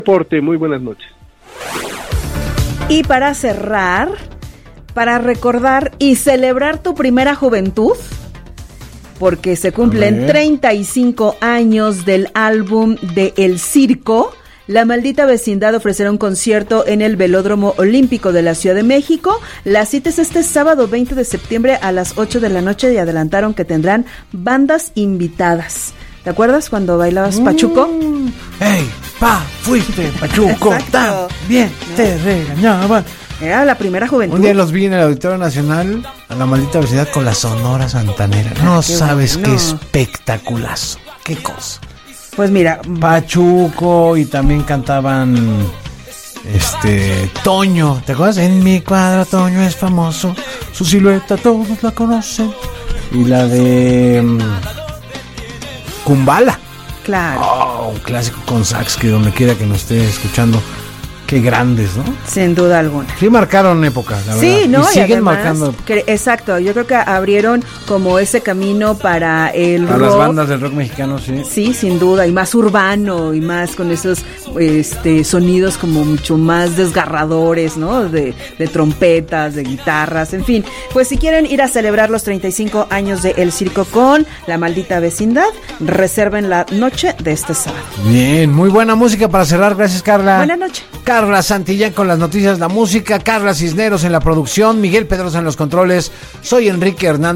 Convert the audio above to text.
Porte, muy buenas noches. Y para cerrar, para recordar y celebrar tu primera juventud, porque se cumplen 35 años del álbum de El Circo, La Maldita Vecindad ofrecerá un concierto en el Velódromo Olímpico de la Ciudad de México. La cita es este sábado 20 de septiembre a las 8 de la noche y adelantaron que tendrán bandas invitadas. ¿Te acuerdas cuando bailabas Pachuco? ¡Ey, fuiste Pachuco! También te regañaban. Era la primera juventud. Un día los vi en el Auditorio Nacional, a La Maldita Vecindad con la Sonora Santanera. No sabes qué espectaculazo. Qué cosa. Pues mira, Pachuco, y también cantaban Toño. ¿Te acuerdas? En mi cuadra Toño es famoso, su silueta todos la conocen. Y la de Kumbala. Claro. Un clásico con sax, que donde quiera que nos esté escuchando, qué grandes, ¿no? Sin duda alguna. Sí marcaron época, la verdad. Sí, ¿no? Y siguen además, marcando. Exacto, yo creo que abrieron como ese camino para el para rock. Las bandas del rock mexicano, sí. Sí, sin duda, y más urbano, y más con esos sonidos como mucho más desgarradores, ¿no? De trompetas, de guitarras, en fin. Pues si quieren ir a celebrar los 35 años de El Circo con La Maldita Vecindad, reserven la noche de este sábado. Bien, muy buena música para cerrar, gracias Carla. Buenas noches. Carla Santillán con las noticias, la música, Carla Cisneros en la producción, Miguel Pedrosa en los controles, soy Enrique Hernández.